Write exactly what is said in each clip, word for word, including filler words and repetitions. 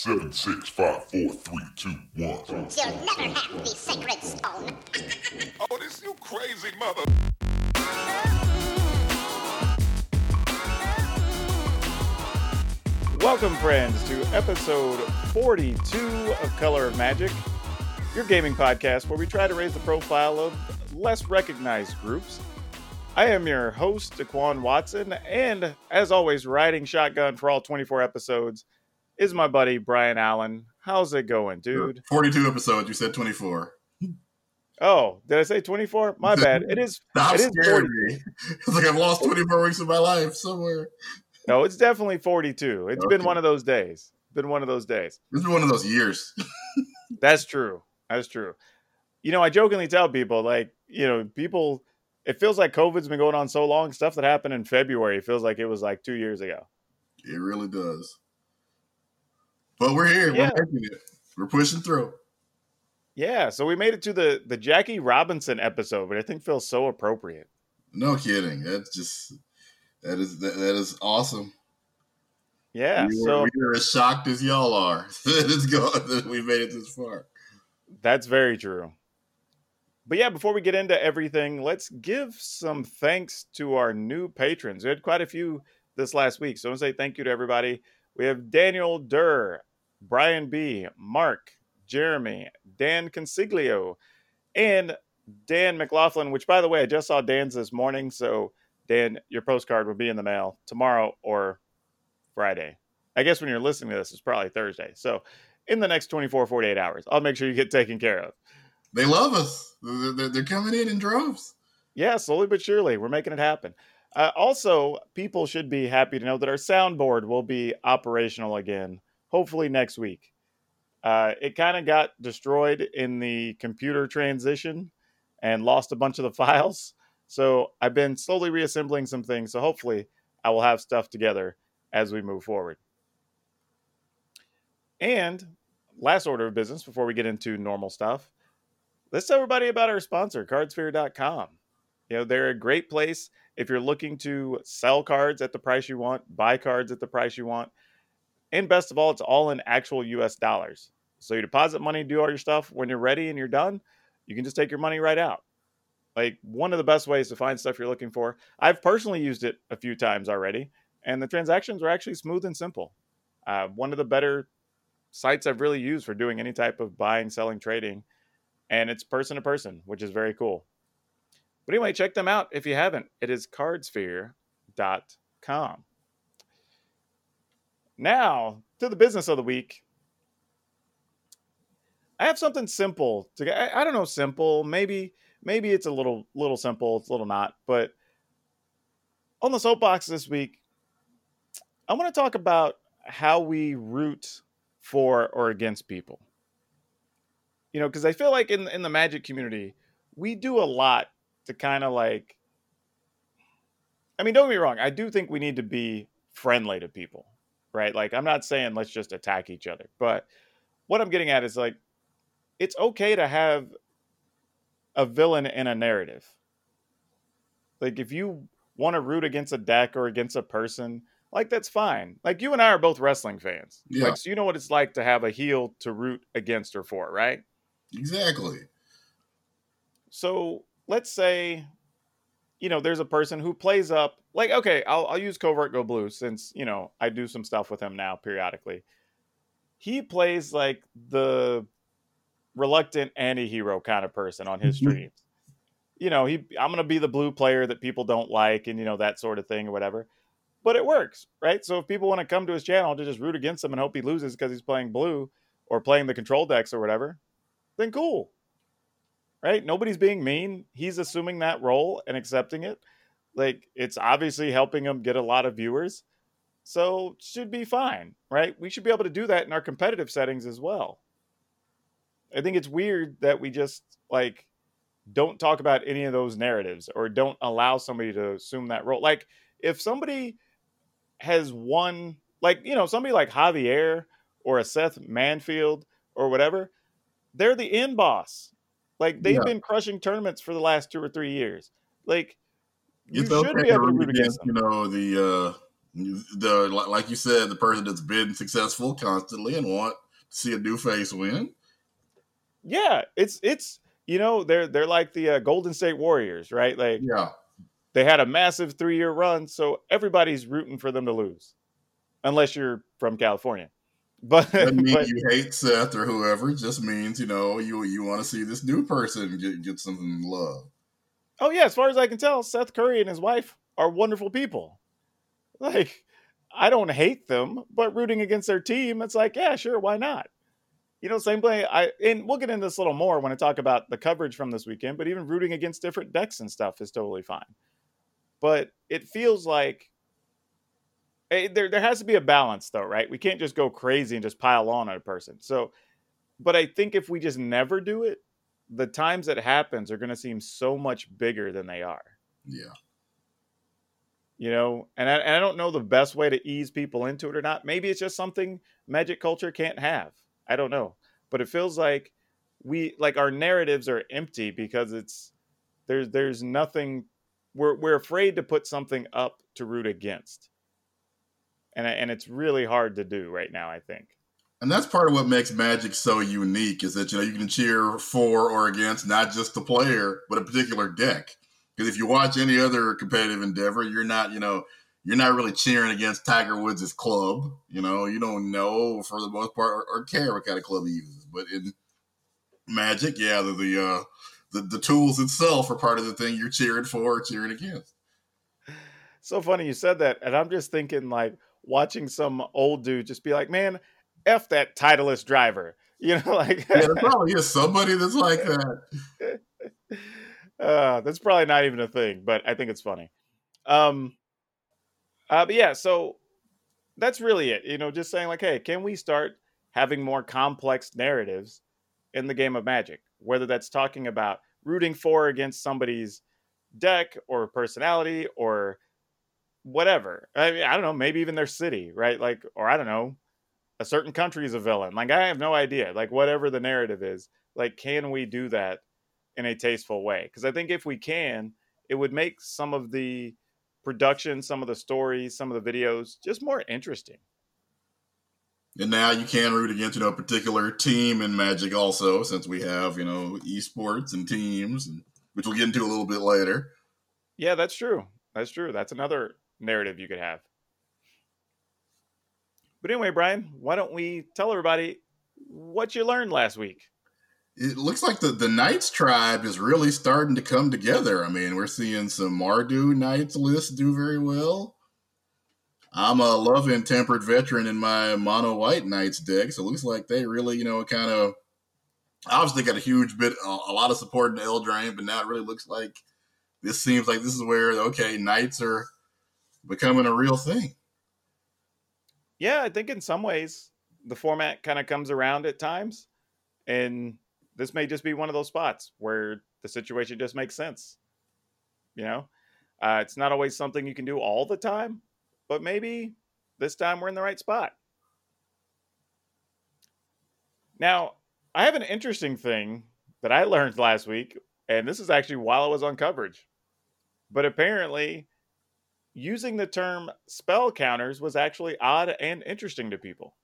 Seven, six, five, four, three, two, one. You'll never have the sacred stone. Oh, this you crazy mother. Welcome, friends, to episode forty-two of Color of Magic, your gaming podcast where we try to raise the profile of less recognized groups. I am your host, Daquan Watson, and as always, riding shotgun for all twenty-four episodes is my buddy, Brian Allen. How's it going, dude? forty-two episodes, you said twenty-four. Oh, did I say twenty-four? My bad. It is. Stop it is scaring me. It's like I've lost twenty-four weeks of my life somewhere. No, it's definitely forty-two. It's Okay. been one of those days. Been one of those days. This is one of those years. That's true. That's true. You know, I jokingly tell people, like, you know, people, it feels like COVID's been going on so long. Stuff that happened in February feels like it was like two years ago. It really does. But we're here. Yeah. We're making it. We're pushing through. Yeah. So we made it to the, the Jackie Robinson episode, but I think feels so appropriate. No kidding. That's just, that is, that, that is awesome. Yeah. We So were, we are as shocked as y'all are that it's gone, that we made it this far. that's very true. But yeah, before we get into everything, let's give some thanks to our new patrons. We had quite a few this last week. So I want to say thank you to everybody. We have Daniel Durr, Brian B., Mark, Jeremy, Dan Consiglio, and Dan McLaughlin, which, by the way, I just saw Dan's this morning. So, Dan, your postcard will be in the mail tomorrow or Friday. I guess when you're listening to this, it's probably Thursday. So, in the next twenty-four, forty-eight hours, I'll make sure you get taken care of. They love us. They're, they're, they're coming in in droves. Yeah, slowly but surely, we're making it happen. Uh, also, people should be happy to know that our soundboard will be operational again, hopefully next week. Uh, it kind of got destroyed in the computer transition and lost a bunch of the files. So I've been slowly reassembling some things. So hopefully I will have stuff together as we move forward. And last order of business before we get into normal stuff, let's tell everybody about our sponsor, cardsphere dot com. You know, they're a great place if you're looking to sell cards at the price you want, buy cards at the price you want. And best of all, it's all in actual U S dollars. So you deposit money, do all your stuff. When you're ready and you're done, you can just take your money right out. Like, one of the best ways to find stuff you're looking for. I've personally used it a few times already, and the transactions are actually smooth and simple. Uh, one of the better sites I've really used for doing any type of buying, selling, trading. And it's person to person, which is very cool. But anyway, check them out if you haven't. It is cardsphere dot com. Now, to the business of the week. I have something simple to get. I, I don't know, simple. Maybe, maybe it's a little, little simple. It's a little not. But on the soapbox this week, I want to talk about how we root for or against people. You know, because I feel like in, in the Magic community, we do a lot to kind of like, I mean, don't get me wrong. I do think we need to be friendly to people, right? Like, I'm not saying let's just attack each other. But what I'm getting at is like, it's okay to have a villain in a narrative. Like, if you want to root against a deck or against a person, like, that's fine. Like, you and I are both wrestling fans. Yeah. Like, so you know what it's like to have a heel to root against or for, right? Exactly. So let's say, you know, there's a person who plays up, like, okay, I'll, I'll use Covert Go Blue since, you know, I do some stuff with him now periodically. He plays like the reluctant anti-hero kind of person on his Mhm. streams. You know, he, I'm going to be the blue player that people don't like and, you know, that sort of thing or whatever. But it works, right? So if people want to come to his channel to just root against him and hope he loses because he's playing blue or playing the control decks or whatever, then cool. Right? Nobody's being mean. He's assuming that role and accepting it. Like, it's obviously helping him get a lot of viewers. So should be fine, right? We should be able to do that in our competitive settings as well. I think it's weird that we just like don't talk about any of those narratives or don't allow somebody to assume that role. Like, if somebody has won, like, you know, somebody like Javier or a Seth Manfield or whatever, they're the end boss. Like, they've Yeah. been crushing tournaments for the last two or three years. Like, you It's should okay be able to root root against against, them. you know, the uh, The like you said, the person that's been successful constantly and want to see a new face win. Yeah, it's it's you know they're they're like the uh, Golden State Warriors, right? Like Yeah, they had a massive three year run, so everybody's rooting for them to lose, unless you're from California. But doesn't mean but you hate Seth or whoever. It just means you know you you want to see this new person get get some love. oh yeah, as far as I can tell, Seth Curry and his wife are wonderful people. Like I don't hate them, but rooting against their team, it's like yeah, sure, why not? You know, same way. I and we'll get into this a little more when I talk about the coverage from this weekend. But even rooting against different decks and stuff is totally fine. But it feels like eh, there there has to be a balance, though, right? We can't just go crazy and just pile on a person. So, but I think if we just never do it, the times it happens are going to seem so much bigger than they are. Yeah. You know, and I, and I don't know the best way to ease people into it or not. Maybe it's just something Magic culture can't have. I don't know, but it feels like we like our narratives are empty because it's there's there's nothing. We're we're afraid to put something up to root against, and and it's really hard to do right now, I think. And that's part of what makes Magic so unique is that you know you can cheer for or against not just the player but a particular deck. Because if you watch any other competitive endeavor, you're not, you know, you're not really cheering against Tiger Woods' club. You know, you don't know for the most part or, or care what kind of club he uses. But in Magic, yeah, the the, uh, the the tools itself are part of the thing you're cheering for or cheering against. So funny you said that, and I'm just thinking like watching some old dude just be like, "Man, f that Titleist driver," you know, like yeah, there probably is somebody that's like that. Uh, that's probably not even a thing, but I think it's funny. Um, uh, but yeah, so that's really it. You know, just saying like, hey, can we start having more complex narratives in the game of Magic? Whether that's talking about rooting for or against somebody's deck or personality or whatever. I mean, I don't know, maybe even their city, right? Like, or I don't know, a certain country is a villain. Like, I have no idea. Like, whatever the narrative is, like, can we do that in a tasteful way? Because I think if we can, it would make some of the production, some of the stories, some of the videos just more interesting. And now you can root against, you know, a particular team in Magic also, since we have, you know, esports and teams, which we'll get into a little bit later. Yeah, that's true. That's true. That's another narrative you could have. But anyway, Brian, why don't we tell everybody what you learned last week? It looks like the, the Knights tribe is really starting to come together. I mean, we're seeing some Mardu Knights lists do very well. I'm a loving Tempered Veteran in my Mono White Knights deck, so it looks like they really, you know, kind of obviously got a huge bit, a, a lot of support in Eldraine, but now it really looks like this seems like this is where, okay, Knights are becoming a real thing. Yeah, I think in some ways the format kind of comes around at times, and this may just be one of those spots where the situation just makes sense. You know, uh, it's not always something you can do all the time, but maybe this time we're in the right spot. Now, I have an interesting thing that I learned last week, and this is actually while I was on coverage. But apparently, using the term spell counters was actually odd and interesting to people.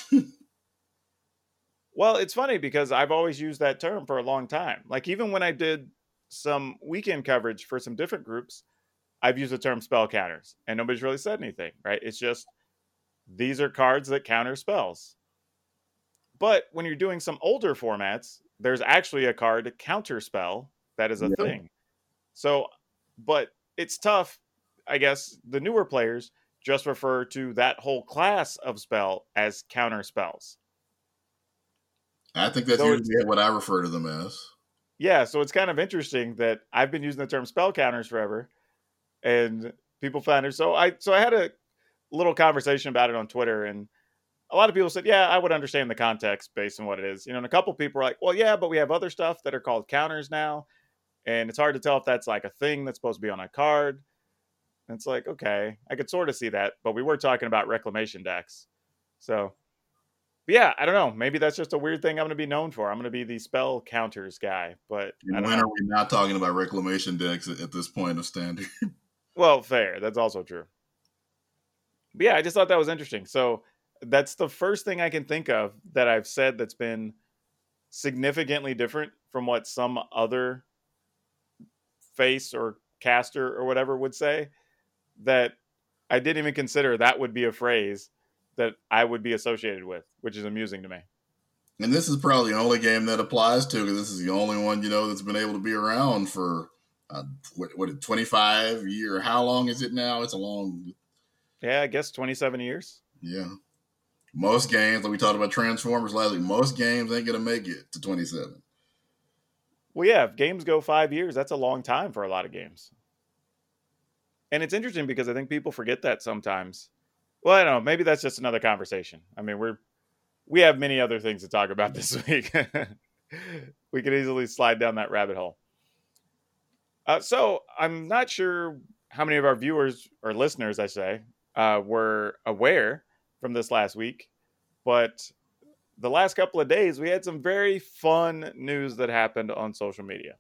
Well, it's funny because I've always used that term for a long time. Like even when I did some weekend coverage for some different groups, I've used the term spell counters and nobody's really said anything, right? It's just these are cards that counter spells. But when you're doing some older formats, there's actually a card to counter spell that is a Yeah. thing. So, but it's tough. I guess the newer players just refer to that whole class of spell as counter spells. I think that's So usually what I refer to them as. Yeah, so it's kind of interesting that I've been using the term spell counters forever, and people found it. So I so I had a little conversation about it on Twitter, and a lot of people said, "Yeah, I would understand the context based on what it is." You know, and a couple people were like, "Well, yeah, but we have other stuff that are called counters now, and it's hard to tell if that's like a thing that's supposed to be on a card." And it's like, okay, I could sort of see that, but we were talking about reclamation decks, so. But yeah, I don't know. Maybe that's just a weird thing I'm going to be known for. I'm going to be the spell counters guy. But I And don't when know. are we not talking about reclamation decks at, at this point of standard? Well, fair. That's also true. But yeah, I just thought that was interesting. So that's the first thing I can think of that I've said that's been significantly different from what some other face or caster or whatever would say, that I didn't even consider that would be a phrase that I would be associated with, which is amusing to me. And this is probably the only game that applies to, because this is the only one, you know, that's been able to be around for, uh, what, what, twenty-five year? How long is it now? It's a long... Yeah, I guess twenty-seven years. Yeah. Most games, like we talked about Transformers last week, most games ain't going to make it to twenty-seven. Well, yeah, if games go five years, that's a long time for a lot of games. And it's interesting because I think people forget that sometimes. Well, I don't know. Maybe that's just another conversation. I mean, we're we have many other things to talk about this week. We could easily slide down that rabbit hole. Uh, so I'm not sure how many of our viewers or listeners, I say, uh, were aware from this last week, but the last couple of days, we had some very fun news that happened on social media.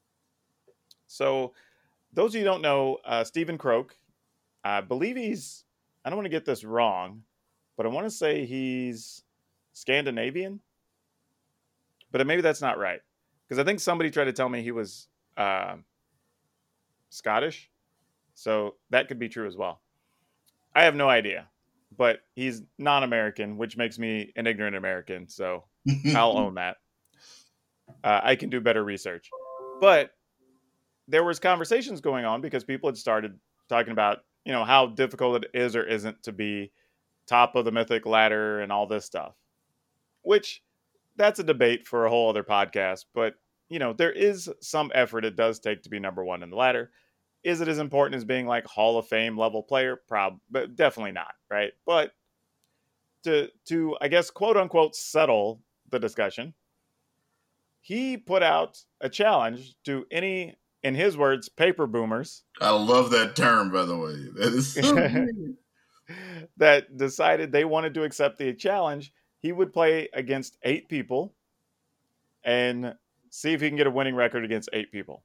So those of you who don't know, uh, Stephen Croak, I believe he's, I don't want to get this wrong, but I want to say he's Scandinavian, but maybe that's not right. Because I think somebody tried to tell me he was uh, Scottish. So that could be true as well. I have no idea, but he's non-American, which makes me an ignorant American. So I'll own that. Uh, I can do better research. But there was conversations going on because people had started talking about, you know, how difficult it is or isn't to be top of the mythic ladder and all this stuff, which that's a debate for a whole other podcast. But, you know, there is some effort it does take to be number one in the ladder. Is it as important as being like Hall of Fame level player? Prob, but definitely not, right? But to, to I guess, quote unquote, settle the discussion, he put out a challenge to any, in his words, paper boomers. I love that term, by the way. That is so good. That decided they wanted to accept the challenge. He would play against eight people and see if he can get a winning record against eight people.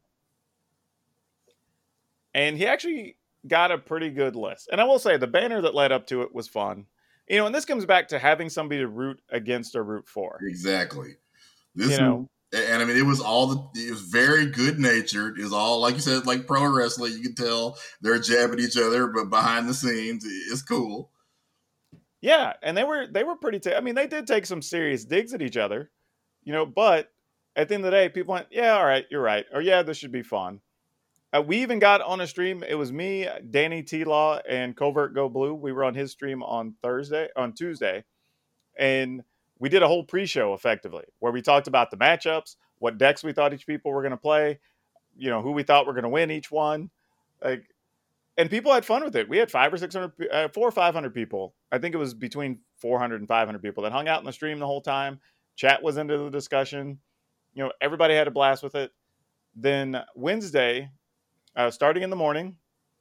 And he actually got a pretty good list. And I will say the banner that led up to it was fun. You know, and this comes back to having somebody to root against or root for. Exactly. This you know, was, and I mean, it was all the, it was very good natured. It was all, like you said, like pro wrestling. You can tell they're jabbing each other, but behind the scenes, it's cool. Yeah. And they were, they were pretty, t- I mean, they did take some serious digs at each other, you know, but at the end of the day, people went, yeah, all right, you're right. Or yeah, this should be fun. Uh, we even got on a stream. It was me, Danny T-Law, and Covert Go Blue. We were on his stream on Thursday, on Tuesday. And we did a whole pre-show effectively where we talked about the matchups, what decks we thought each people were going to play, you know, who we thought were going to win each one. Like, and people had fun with it. We had five or six hundred, uh, four or five hundred people. I think it was between four hundred and five hundred people that hung out in the stream the whole time. Chat was into the discussion. You know, everybody had a blast with it. Then Wednesday, Uh, starting in the morning,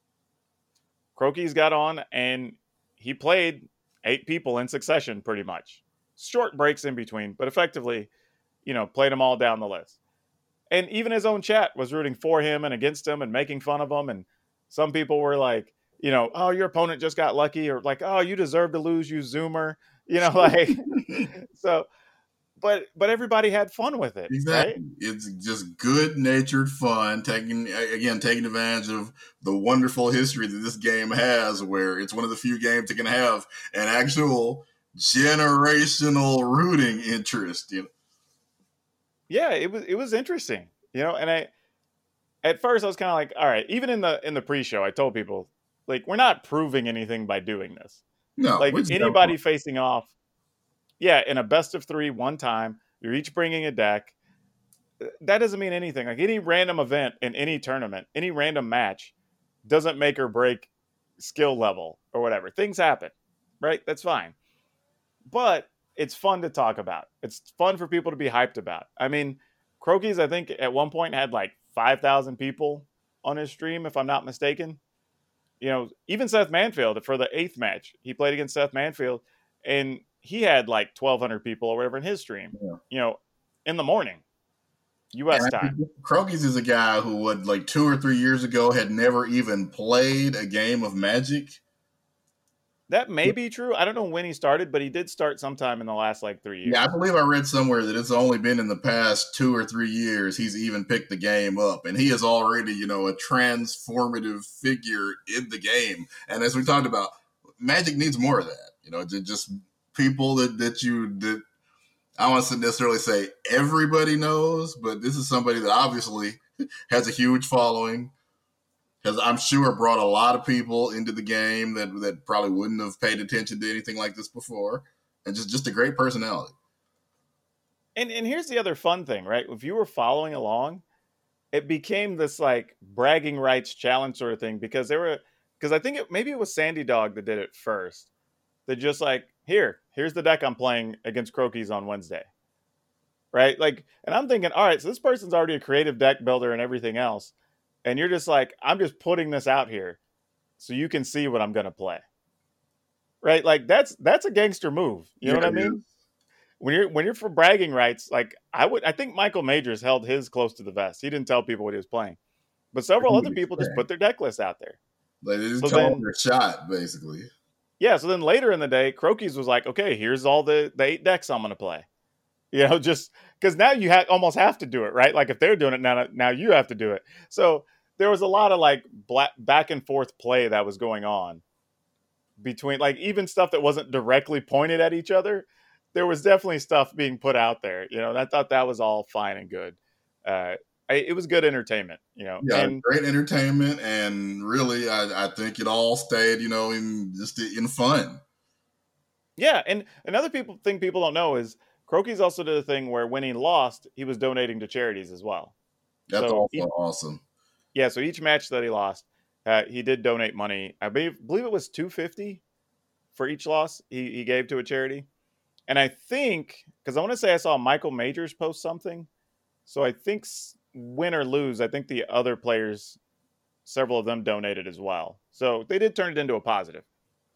Croaky's got on and he played eight people in succession pretty much. Short breaks in between, but effectively, you know, played them all down the list. And even his own chat was rooting for him and against him and making fun of him. And some people were like, you know, oh, your opponent just got lucky, or like, oh, you deserve to lose, you Zoomer. You know, like, so... But but everybody had fun with it. Exactly. Right? It's just good-natured fun, taking again, taking advantage of the wonderful history that this game has, where it's one of the few games that can have an actual generational rooting interest. You know? Yeah, it was it was interesting. You know, and I at first I was kind of like, all right, even in the in the pre-show, I told people, like, we're not proving anything by doing this. No, like anybody facing off. Yeah, in a best of three, one time, you're each bringing a deck. That doesn't mean anything. Like any random event in any tournament, any random match doesn't make or break skill level or whatever. Things happen, right? That's fine. But it's fun to talk about. It's fun for people to be hyped about. I mean, Croaky's, I think, at one point had like five thousand people on his stream, if I'm not mistaken. You know, even Seth Manfield, for the eighth match, he played against Seth Manfield, and he had like twelve hundred people or whatever in his stream, yeah. you know, in the morning, U S time. Croaky's is a guy who would like two or three years ago had never even played a game of Magic. That may be true. I don't know when he started, but he did start sometime in the last like three years. Yeah, I believe I read somewhere that it's only been in the past two or three years he's even picked the game up. And he is already, you know, a transformative figure in the game. And as we talked about, Magic needs more of that. You know, just people that, that you, that I don't want to necessarily say everybody knows, but this is somebody that obviously has a huge following. Has, I'm sure, brought a lot of people into the game that, that probably wouldn't have paid attention to anything like this before. And just, just a great personality. And and here's the other fun thing, right? If you were following along, it became this like bragging rights challenge sort of thing because there were, because I think it, maybe it was Sandy Dog that did it first. That just like, here, here's the deck I'm playing against Crokies on Wednesday. Right? Like, and I'm thinking, all right, so this person's already a creative deck builder and everything else. And you're just like, I'm just putting this out here so you can see what I'm going to play. Right? Like that's that's a gangster move. You know yeah, what I mean? Is. When you're when you're for bragging rights, like I would I think Michael Majors held his close to the vest. He didn't tell people what he was playing. But several other people just put their deck list out there. Like they just so called their shot, basically. Yeah, so then later in the day, Crokies was like, okay, here's all the, the eight decks I'm going to play. You know, just because now you ha- almost have to do it, right? Like if they're doing it now, now you have to do it. So there was a lot of like black, back and forth play that was going on between like even stuff that wasn't directly pointed at each other. There was definitely stuff being put out there, you know, and I thought that was all fine and good. Uh, I, it was good entertainment, you know. Yeah, and, great entertainment. And really, I, I think it all stayed, you know, in just in fun. Yeah. And another people thing people don't know is Crokies also did a thing where when he lost, he was donating to charities as well. That's so also each, awesome. Yeah. So each match that he lost, uh, he did donate money. I believe, believe it was two hundred fifty dollars for each loss he, he gave to a charity. And I think, because I want to say I saw Michael Majors post something. So I think win or lose, I think the other players, several of them donated as well. So they did turn it into a positive.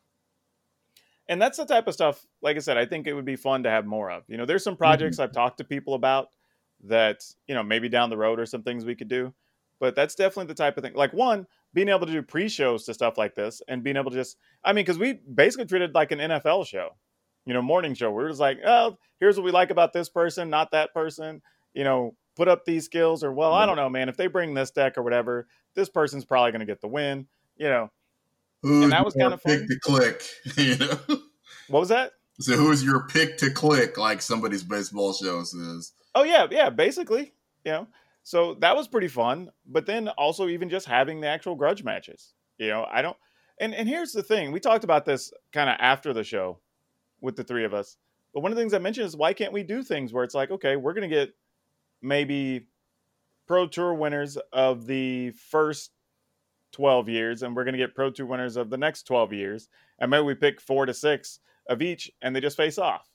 And that's the type of stuff, like I said, I think it would be fun to have more of. You know, there's some projects mm-hmm. I've talked to people about that, you know, maybe down the road or some things we could do. But that's definitely the type of thing. Like one, being able to do pre-shows to stuff like this and being able to just, I mean, because we basically treated it like an N F L show. You know, morning show. We're just like, oh, here's what we like about this person, not that person. You know, put up these skills or, well, I don't know, man. If they bring this deck or whatever, this person's probably going to get the win. You know, who's and that was kind of pick fun. to click. You know, what was that? So who's your pick to click? Like somebody's baseball show says. Oh yeah, yeah. Basically, you know. So that was pretty fun. But then also even just having the actual grudge matches. You know, I don't. And and here's the thing: we talked about this kind of after the show with the three of us. But one of the things I mentioned is why can't we do things where it's like, okay, we're going to get maybe Pro Tour winners of the first twelve years, and we're going to get Pro Tour winners of the next twelve years. And maybe we pick four to six of each, and they just face off.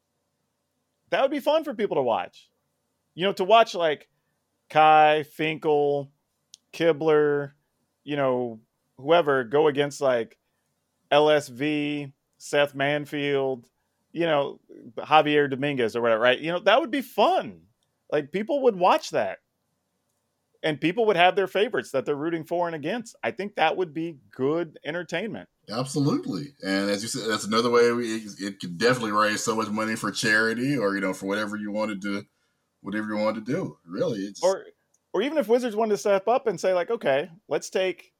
That would be fun for people to watch. You know, to watch like Kai, Finkel, Kibler, you know, whoever go against like L S V, Seth Manfield, you know, Javier Dominguez or whatever, right? You know, that would be fun. Like people would watch that and people would have their favorites that they're rooting for and against. I think that would be good entertainment. Absolutely. And as you said, that's another way we, it, it could definitely raise so much money for charity or, you know, for whatever you wanted to, whatever you wanted to do. Really. It's... Or, or even if Wizards wanted to step up and say like, okay, let's take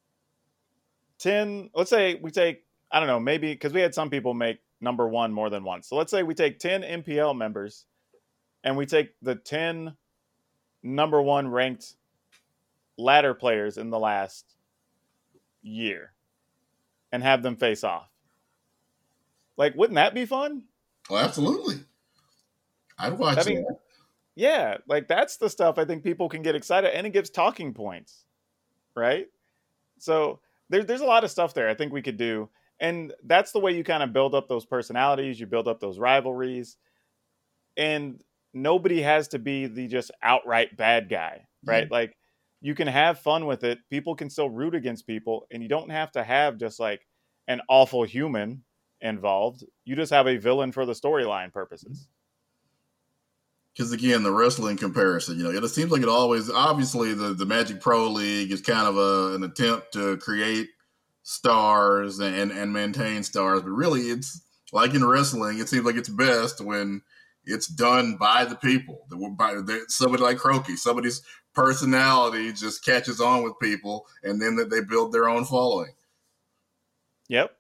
ten, let's say we take, I don't know, maybe because we had some people make number one more than once. So let's say we take ten M P L members and we take the ten number one ranked ladder players in the last year and have them face off. Like, wouldn't that be fun? Oh, absolutely. I'd watch I mean, that. Yeah, like that's the stuff I think people can get excited, and it gives talking points, right? So there, there's a lot of stuff there I think we could do. And that's the way you kind of build up those personalities. You build up those rivalries. And nobody has to be the just outright bad guy, right? Mm-hmm. Like you can have fun with it. People can still root against people. And you don't have to have just like an awful human involved. You just have a villain for the storyline purposes. Because again, the wrestling comparison, you know, it seems like it always, obviously the, the Magic Pro League is kind of a, an attempt to create stars and, and maintain stars, but really it's like in wrestling, it seems like it's best when it's done by the people. By somebody like Croaky, somebody's personality just catches on with people, and then that they build their own following. Yep.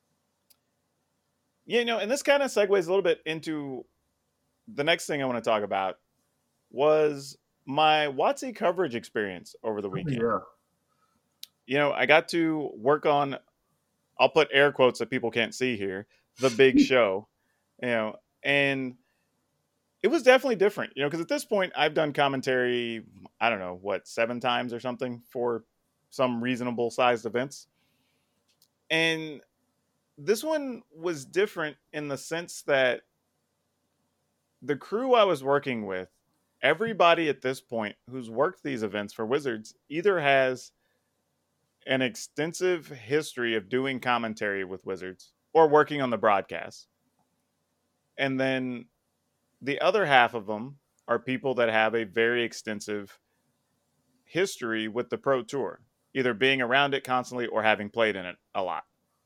You know, and this kind of segues a little bit into the next thing I want to talk about was my WotC coverage experience over the weekend. Oh, yeah. You know, I got to work on, I'll put air quotes that people can't see here, the big show, you know, and it was definitely different, you know, because at this point I've done commentary, I don't know, what, seven times or something for some reasonable sized events. And this one was different in the sense that the crew I was working with, everybody at this point who's worked these events for Wizards either has an extensive history of doing commentary with Wizards or working on the broadcast. And then the other half of them are people that have a very extensive history with the Pro Tour, either being around it constantly or having played in it a lot.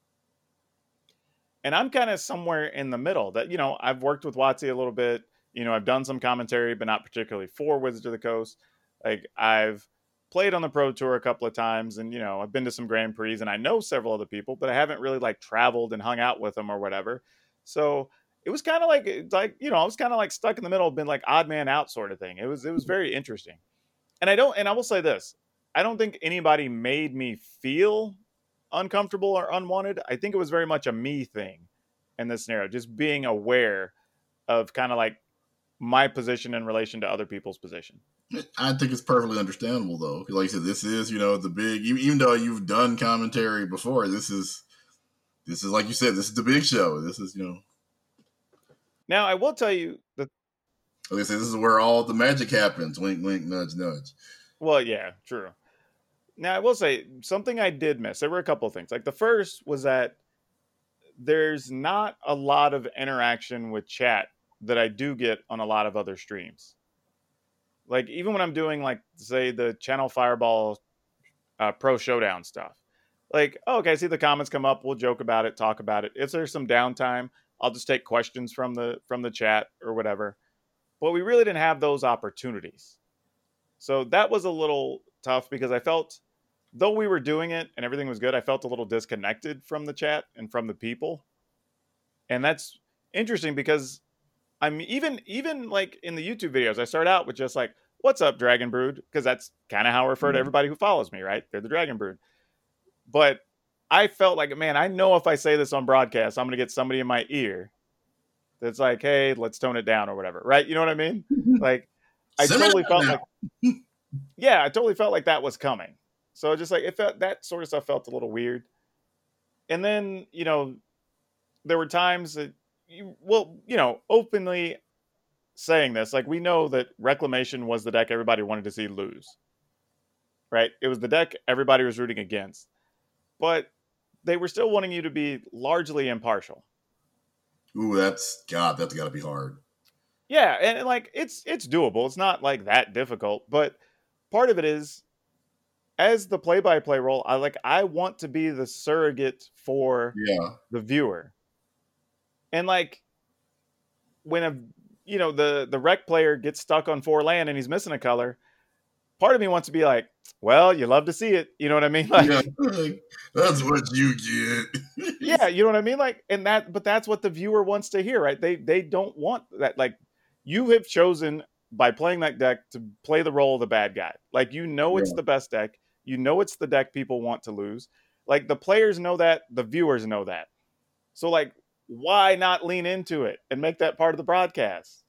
And I'm kind of somewhere in the middle that, you know, I've worked with WotC a little bit. You know, I've done some commentary, but not particularly for Wizards of the Coast. Like, I've played on the Pro Tour a couple of times, and, you know, I've been to some Grand Prix, and I know several other people, but I haven't really, like, traveled and hung out with them or whatever. So it was kind of like, like, you know, I was kind of like stuck in the middle, been like odd man out sort of thing. It was, it was very interesting. And I don't, and I will say this, I don't think anybody made me feel uncomfortable or unwanted. I think it was very much a me thing in this scenario, just being aware of kind of like my position in relation to other people's position. I think it's perfectly understandable, though. Like I said, this is, you know, the big, even though you've done commentary before, this is, this is, like you said, this is the big show. This is, you know. Now, I will tell you that, like I said, this is where all the magic happens. Wink, wink, nudge, nudge. Well, yeah, true. Now, I will say something I did miss. There were a couple of things. Like, the first was that there's not a lot of interaction with chat that I do get on a lot of other streams. Like, even when I'm doing, like, say, the Channel Fireball uh, Pro Showdown stuff. Like, oh, okay, I see the comments come up. We'll joke about it, talk about it. If there's some downtime, I'll just take questions from the from the chat or whatever. But we really didn't have those opportunities. So that was a little tough because I felt, though we were doing it and everything was good, I felt a little disconnected from the chat and from the people. And that's interesting because I'm even, even like in the YouTube videos, I start out with just like, what's up, Dragon Brood? Because that's kind of how I refer to everybody who follows me, right? They're the Dragon Brood. But I felt like, man, I know if I say this on broadcast, I'm going to get somebody in my ear that's like, hey, let's tone it down or whatever, right? You know what I mean? Like, I totally felt like, yeah, I totally felt like that was coming. So just like, it felt, that sort of stuff felt a little weird. And then, you know, there were times that, you, well, you know, openly saying this, like, we know that Reclamation was the deck everybody wanted to see lose, right? It was the deck everybody was rooting against, but they were still wanting you to be largely impartial. Ooh, that's, God, that's got to be hard. Yeah, and, and like, it's it's doable. It's not like that difficult, but part of it is, as the play-by-play role, I like I want to be the surrogate for yeah. the viewer. And like, when a you know the the rec player gets stuck on four land and he's missing a color, part of me wants to be like, well, you love to see it. You know what I mean? Like, yeah, that's what you get. Yeah, you know what I mean? Like, and that, but that's what the viewer wants to hear, right? They they don't want that. Like, you have chosen by playing that deck to play the role of the bad guy. Like, you know it's Yeah. the best deck. You know it's the deck people want to lose. Like, the players know that. The viewers know that. So, like, why not lean into it and make that part of the broadcast?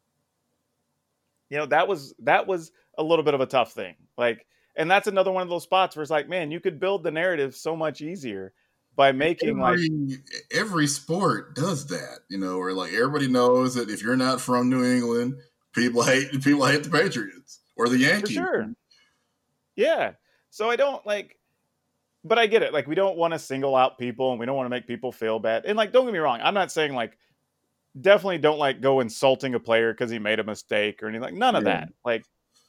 You know, that was that was a little bit of a tough thing. Like, and that's another one of those spots where it's like, man, you could build the narrative so much easier by making every, like every sport does that, you know, where like everybody knows that if you're not from New England, people hate people hate the Patriots or the Yankees. For sure. Yeah. So I don't like, but I get it. Like, we don't want to single out people and we don't want to make people feel bad. And like, don't get me wrong. I'm not saying like, definitely don't like go insulting a player because he made a mistake or anything. Like, none of Yeah. that. Like,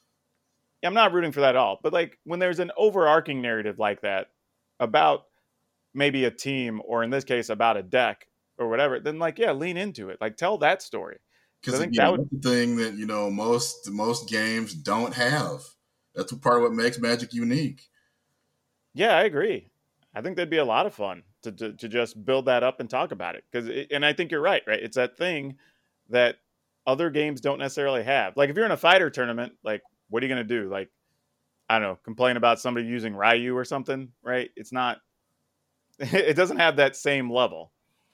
I'm not rooting for that at all. But like, when there's an overarching narrative like that about maybe a team, or in this case about a deck or whatever, then like, yeah, lean into it. Like, tell that story. Because I think again, that would, that's the thing that, you know, most most games don't have. That's what part of what makes Magic unique. yeah, I agree. I think that'd be a lot of fun to to, to just build that up and talk about it. Because, and I think you're right, right? It's that thing that other games don't necessarily have. Like, if you're in a fighter tournament, like, what are you going to do? Like, I don't know, complain about somebody using Ryu or something, right? It's not, it doesn't have that same level.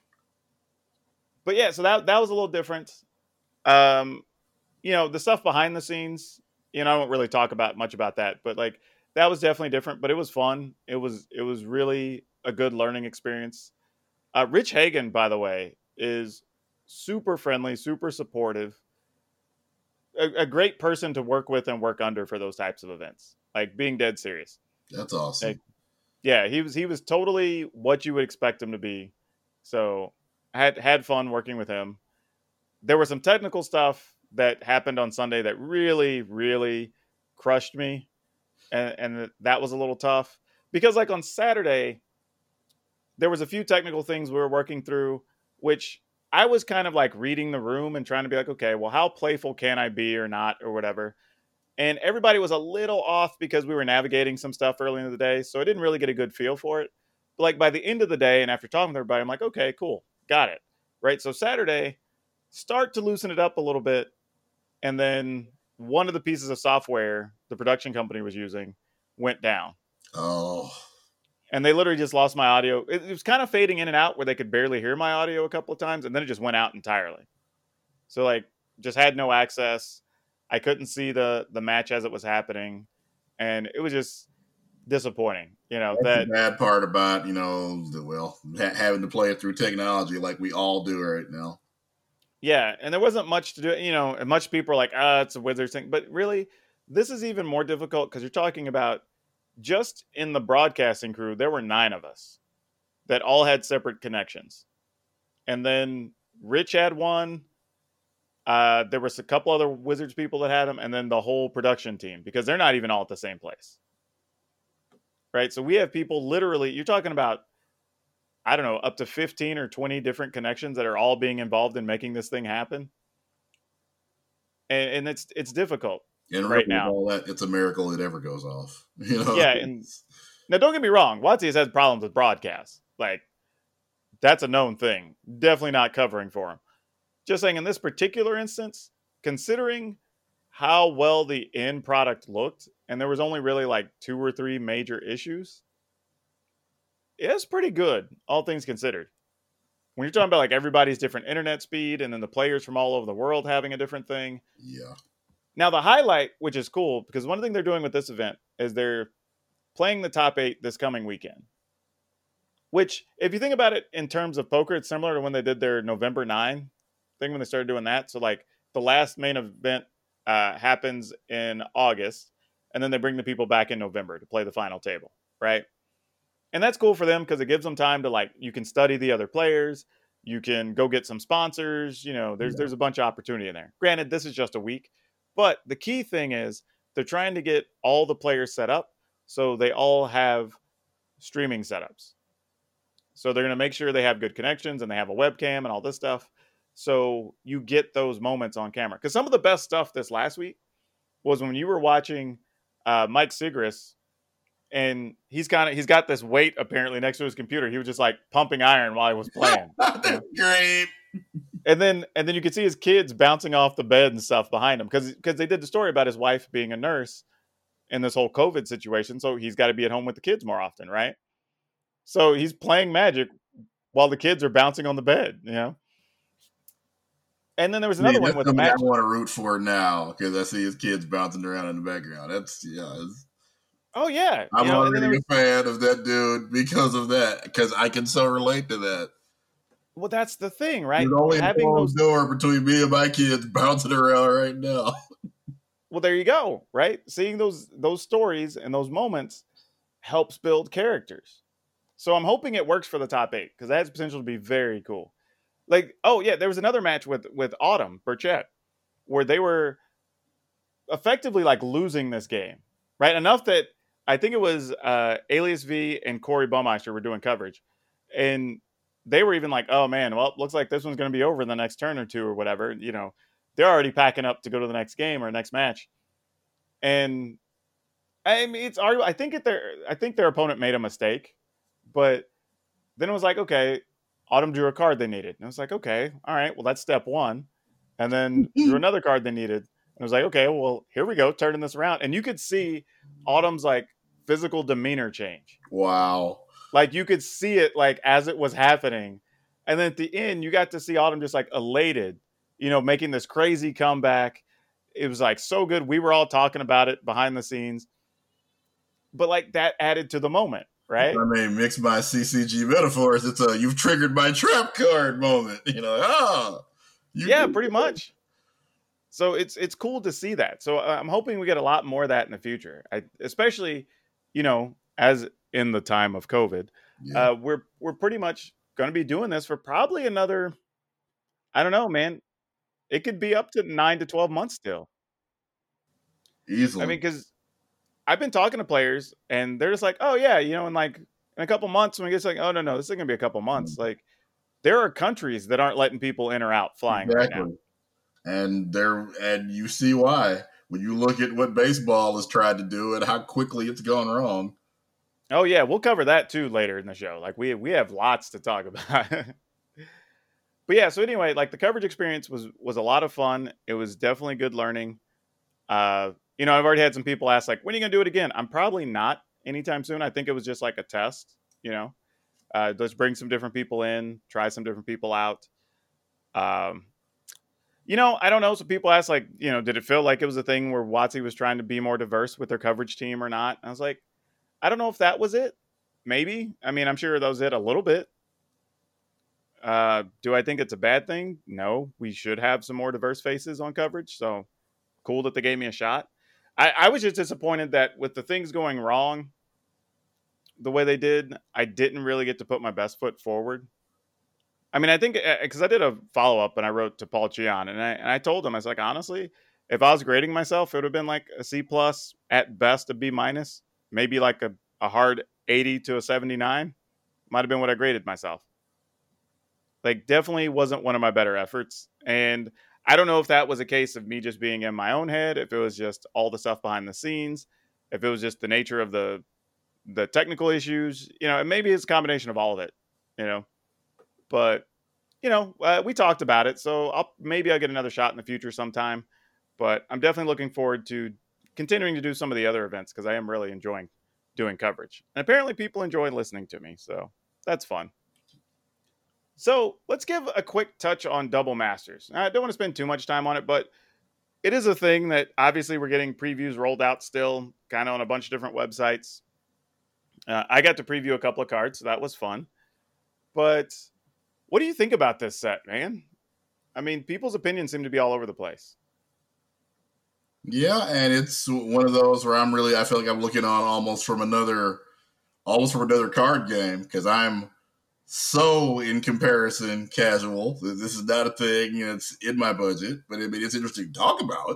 But yeah, so that that was a little different. Um, you know, the stuff behind the scenes, you know, I don't really talk about much about that, but like that was definitely different, but it was fun. It was it was really a good learning experience. Uh, Rich Hagan, by the way, is super friendly, super supportive, a, a great person to work with and work under for those types of events. Like, being dead serious. That's awesome. Like, yeah, he was he was totally what you would expect him to be. So had had fun working with him. There was some technical stuff that happened on Sunday that really, really crushed me. And, and that was a little tough. Because, like, on Saturday, there was a few technical things we were working through, which I was kind of, like, reading the room and trying to be like, okay, well, how playful can I be or not or whatever. And everybody was a little off because we were navigating some stuff early in the day. So I didn't really get a good feel for it. But, like, by the end of the day and after talking to everybody, I'm like, okay, cool. Got it. Right? So Saturday, start to loosen it up a little bit. And then one of the pieces of software the production company was using went down. Oh. And they literally just lost my audio. It, it was kind of fading in and out where they could barely hear my audio a couple of times. And then it just went out entirely. So, like, just had no access. I couldn't see the, the match as it was happening. And it was just disappointing. You know, That's that the bad part about, you know, the, well, ha- having to play it through technology like we all do right now. Yeah, and there wasn't much to do. You know, and much people are like, ah, it's a Wizards thing. But really, this is even more difficult because you're talking about just in the broadcasting crew, there were nine of us that all had separate connections. And then Rich had one. Uh, there was a couple other Wizards people that had them, and then the whole production team, because they're not even all at the same place. Right? So we have people literally, you're talking about, I don't know, up to fifteen or twenty different connections that are all being involved in making this thing happen. And, and it's it's difficult and right really now. All that, it's a miracle it ever goes off. You know? Yeah, and now don't get me wrong, Watsy has had problems with broadcasts. Like, that's a known thing. Definitely not covering for him. Just saying, in this particular instance, considering how well the end product looked, and there was only really like two or three major issues, it's pretty good, all things considered. When you're talking about like everybody's different internet speed and then the players from all over the world having a different thing. Yeah. Now the highlight, which is cool, because one thing they're doing with this event is they're playing the top eight this coming weekend. Which, if you think about it in terms of poker, it's similar to when they did their November ninth thing when they started doing that. So like the last main event uh, happens in August, and then they bring the people back in November to play the final table, right? And that's cool for them because it gives them time to, like, you can study the other players. You can go get some sponsors. You know, there's, yeah. there's a bunch of opportunity in there. Granted, this is just a week. But the key thing is they're trying to get all the players set up so they all have streaming setups. So they're going to make sure they have good connections and they have a webcam and all this stuff. So you get those moments on camera. Because some of the best stuff this last week was when you were watching uh, Mike Sigris. And he's kind of he's got this weight apparently next to his computer. He was just like pumping iron while he was playing. That's great. And then and then you could see his kids bouncing off the bed and stuff behind him because because they did the story about his wife being a nurse in this whole COVID situation. So he's got to be at home with the kids more often, right? So he's playing Magic while the kids are bouncing on the bed, you know. And then there was another Man, one with the match. I want to root for now because I see his kids bouncing around in the background. That's yeah. It's, Oh, yeah. I'm you know, already was, a fan of that dude because of that, because I can so relate to that. Well, that's the thing, right? There's only Having a those door between me and my kids bouncing around right now. Well, there you go, right? Seeing those those stories and those moments helps build characters. So I'm hoping it works for the top eight, because that has potential to be very cool. Like, oh, yeah, there was another match with, with Autumn Burchett where they were effectively, like, losing this game, right? Enough that I think it was uh, Alias V and Corey Baumeister were doing coverage. And they were even like, oh man, well, it looks like this one's going to be over in the next turn or two or whatever. You know, they're already packing up to go to the next game or next match. And I mean, it's arguable. I think it their, I think their opponent made a mistake, but then it was like, okay, Autumn drew a card they needed. And I was like, okay, all right, well, that's step one. And then drew another card they needed. And I was like, okay, well, here we go, turning this around. And you could see Autumn's like physical demeanor change. Wow. Like you could see it like as it was happening. And then at the end, you got to see Autumn just like elated, you know, making this crazy comeback. It was like so good. We were all talking about it behind the scenes. But like that added to the moment, right? I mean, mixed by C C G metaphors, it's a you've triggered my trap card moment. You know, ah, you yeah, pretty much. So it's it's cool to see that. So I'm hoping we get a lot more of that in the future, I, especially, you know, as in the time of COVID, yeah. uh, we're we're pretty much going to be doing this for probably another, I don't know, man. It could be up to nine to twelve months still. Easily. I mean, because I've been talking to players and they're just like, oh yeah, you know, in like in a couple months, when it gets like, oh no, no, this is gonna be a couple months. Mm-hmm. Like there are countries that aren't letting people in or out flying exactly. right now. And there, and you see why when you look at what baseball has tried to do and how quickly it's gone wrong. Oh yeah, we'll cover that too later in the show. Like we we have lots to talk about. But yeah, so anyway, like the coverage experience was was a lot of fun. It was definitely good learning. Uh, you know, I've already had some people ask like, when are you gonna do it again? I'm probably not anytime soon. I think it was just like a test. You know, uh, let's bring some different people in, try some different people out. Um. You know, I don't know. So people ask, like, you know, did it feel like it was a thing where WotC was trying to be more diverse with their coverage team or not? And I was like, I don't know if that was it. Maybe. I mean, I'm sure that was it a little bit. Uh, do I think it's a bad thing? No. We should have some more diverse faces on coverage. So cool that they gave me a shot. I, I was just disappointed that with the things going wrong the way they did, I didn't really get to put my best foot forward. I mean, I think because I did a follow-up and I wrote to Paul Cheon and I, and I told him, I was like, honestly, if I was grading myself, it would have been like a C plus, at best a B minus, maybe like a, a hard eighty to a seventy-nine. Might have been what I graded myself. Like definitely wasn't one of my better efforts. And I don't know if that was a case of me just being in my own head, if it was just all the stuff behind the scenes, if it was just the nature of the the technical issues, you know, and maybe it's a combination of all of it, you know. But, you know, uh, we talked about it, so I'll maybe I'll get another shot in the future sometime. But I'm definitely looking forward to continuing to do some of the other events because I am really enjoying doing coverage. And apparently people enjoy listening to me, so that's fun. So let's give a quick touch on Double Masters. I don't want to spend too much time on it, but it is a thing that obviously we're getting previews rolled out still, kind of on a bunch of different websites. Uh, I got to preview a couple of cards, so that was fun. But what do you think about this set, man? I mean, people's opinions seem to be all over the place. Yeah, and it's one of those where I'm really, I feel like I'm looking on almost from another, almost from another card game because I'm so, in comparison, casual. This is not a thing, and it's in my budget, but I mean, it's interesting to talk about.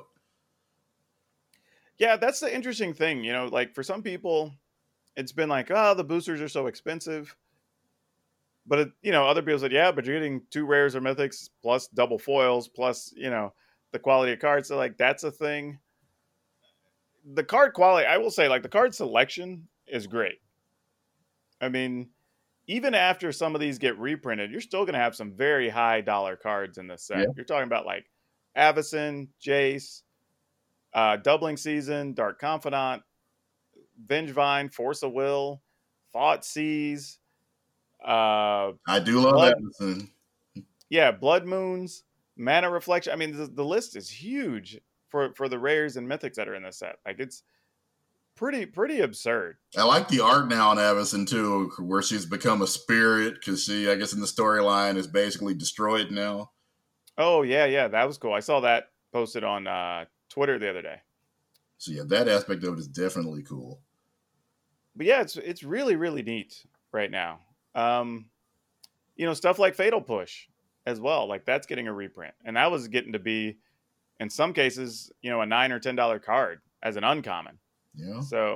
Yeah, that's the interesting thing. You know, like for some people, it's been like, oh, the boosters are so expensive. But, it, you know, other people said, yeah, but you're getting two rares or mythics plus double foils plus, you know, the quality of cards. So, like, that's a thing. The card quality, I will say, like, the card selection is great. I mean, even after some of these get reprinted, you're still going to have some very high dollar cards in this set. Yeah. You're talking about, like, Avacyn, Jace, uh, Doubling Season, Dark Confidant, Vengevine, Force of Will, Thoughtseize. Uh, I do love blood, that. Yeah, Blood Moons, Mana Reflection. I mean, the, the list is huge for, for the rares and mythics that are in this set. Like, it's pretty pretty absurd. I like the art now on Avacyn, too, where she's become a spirit because she, I guess, in the storyline is basically destroyed now. Oh, yeah, yeah. That was cool. I saw that posted on uh, Twitter the other day. So, yeah, that aspect of it is definitely cool. But, yeah, it's it's really, really neat right now. Um, you know, stuff like Fatal Push as well. Like that's getting a reprint, and that was getting to be, in some cases, you know, a nine or ten dollar card as an uncommon. Yeah. So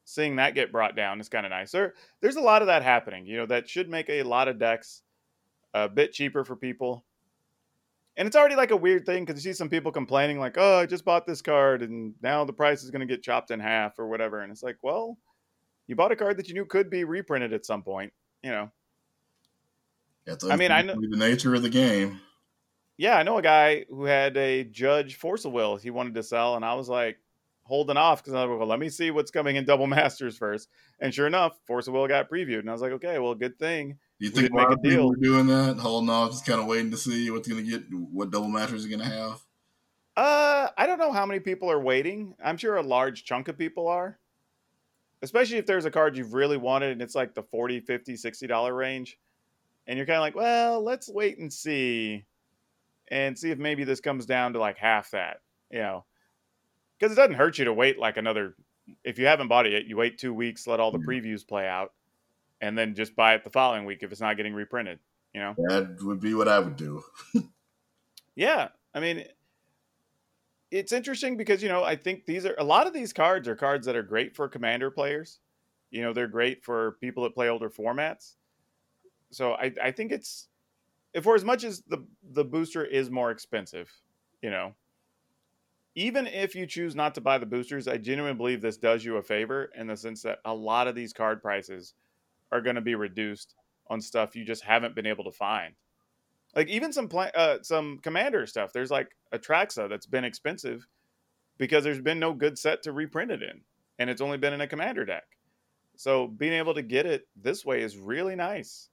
seeing that get brought down is kind of nice. There, there's a lot of that happening, you know, that should make a lot of decks a bit cheaper for people. And it's already like a weird thing because you see some people complaining like, oh, I just bought this card and now the price is going to get chopped in half or whatever. And it's like, well, you bought a card that you knew could be reprinted at some point, you know. That's I mean, I know the nature of the game. Yeah, I know a guy who had a Judge Force of Will he wanted to sell, and I was like holding off because I was like, well, let me see what's coming in Double Masters first. And sure enough, Force of Will got previewed, and I was like, okay, well, good thing. You think a lot of people are doing that, holding off, just kind of waiting to see what's going to get, what Double Masters are going to have? Uh, I don't know how many people are waiting. I'm sure a large chunk of people are, especially if there's a card you've really wanted and it's like the forty, fifty, sixty dollars range. And you're kind of like, well, let's wait and see and see if maybe this comes down to like half that, you know, because it doesn't hurt you to wait like another, if you haven't bought it yet, you wait two weeks, let all the previews play out, and then just buy it the following week if it's not getting reprinted, you know? That would be what I would do. Yeah. I mean, it's interesting because, you know, I think these are, a lot of these cards are cards that are great for Commander players. You know, they're great for people that play older formats. So I, I think it's, for as much as the, the booster is more expensive, you know, even if you choose not to buy the boosters, I genuinely believe this does you a favor in the sense that a lot of these card prices are going to be reduced on stuff you just haven't been able to find. Like even some pla- uh, some Commander stuff. There's like Atraxa that's been expensive because there's been no good set to reprint it in, and it's only been in a Commander deck. So being able to get it this way is really nice.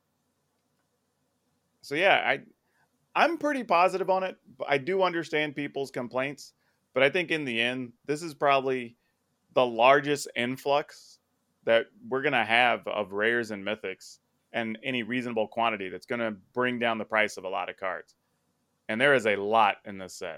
So yeah, I, I'm pretty positive on it. I do understand people's complaints, but I think in the end, this is probably the largest influx that we're going to have of rares and mythics and any reasonable quantity that's going to bring down the price of a lot of cards. And there is a lot in this set.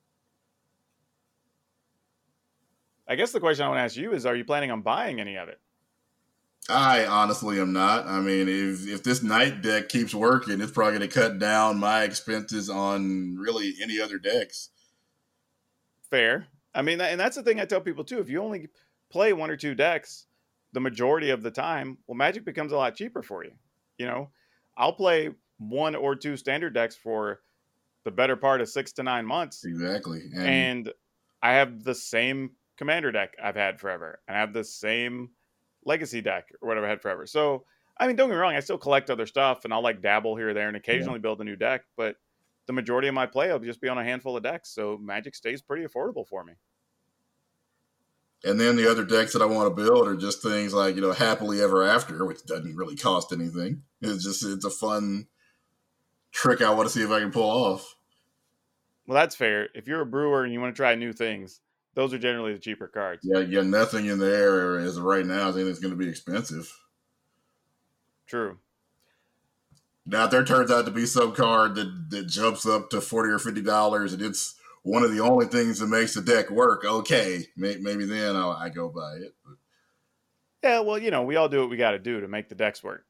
I guess the question I want to ask you is, are you planning on buying any of it? I honestly am not. I mean, if if this night deck keeps working, it's probably going to cut down my expenses on really any other decks. Fair. I mean, and that's the thing I tell people too. If you only play one or two decks the majority of the time, well, Magic becomes a lot cheaper for you. You know, I'll play one or two standard decks for the better part of six to nine months. Exactly. And, and I have the same Commander deck I've had forever. And I have the same Legacy deck or whatever I had forever. So, I mean, don't get me wrong, I still collect other stuff and I'll like dabble here or there and occasionally yeah. build a new deck, but the majority of my play will just be on a handful of decks. So Magic stays pretty affordable for me. And then the other decks that I want to build are just things like, you know, Happily Ever After, which doesn't really cost anything. It's just, it's a fun trick I want to see if I can pull off. Well, that's fair. If you're a brewer and you want to try new things, those are generally the cheaper cards. Yeah, yeah, nothing in there as of right now. I think it's going to be expensive. True. Now, if there turns out to be some card that, that jumps up to forty or fifty dollars and it's one of the only things that makes the deck work, okay, may, maybe then I'll, I go buy it. But. Yeah, well, you know, we all do what we got to do to make the decks work.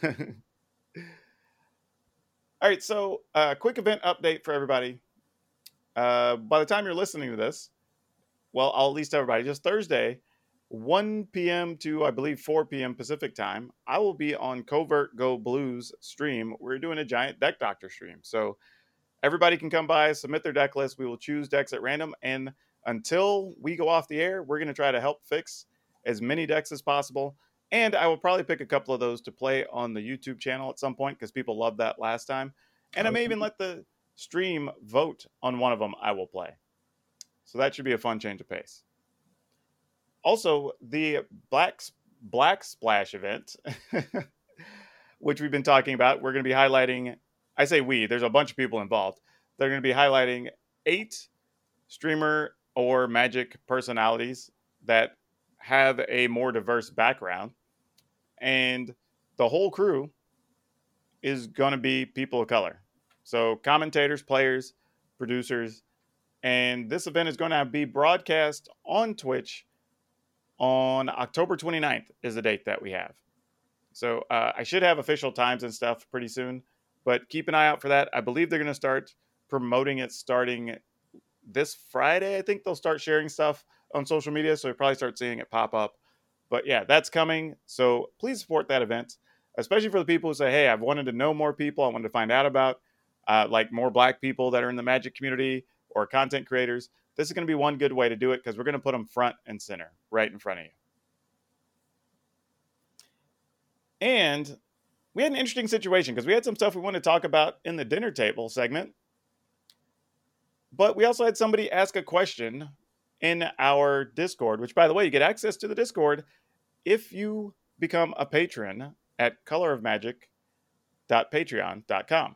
All right, so a uh, quick event update for everybody. Uh, by the time you're listening to this, well, I'll at least tell everybody, just Thursday, one p.m. to, I believe, four p.m. Pacific time, I will be on Covert Go Blues stream. We're doing a giant deck doctor stream. So everybody can come by, submit their deck list. We will choose decks at random. And until we go off the air, we're going to try to help fix as many decks as possible. And I will probably pick a couple of those to play on the YouTube channel at some point because people loved that last time. And I may even let the stream vote on one of them I will play. So that should be a fun change of pace. Also, the Black, Black Splash event, which we've been talking about, we're going to be highlighting, I say we, there's a bunch of people involved. They're going to be highlighting eight streamer or Magic personalities that have a more diverse background. And the whole crew is going to be people of color. So commentators, players, producers, and this event is going to be broadcast on Twitch on October twenty-ninth is the date that we have. So uh, I should have official times and stuff pretty soon, but keep an eye out for that. I believe they're going to start promoting it starting this Friday. I think they'll start sharing stuff on social media, so you'll probably start seeing it pop up But yeah, that's coming. So please support that event, especially for the people who say, hey, I've wanted to know more people. I wanted to find out about uh, like more Black people that are in the Magic community or content creators. This is going to be one good way to do it because we're going to put them front and center right in front of you. And we had an interesting situation because we had some stuff we wanted to talk about in the dinner table segment. But we also had somebody ask a question in our Discord, which, by the way, you get access to the Discord if you become a patron at color of magic dot patreon dot com.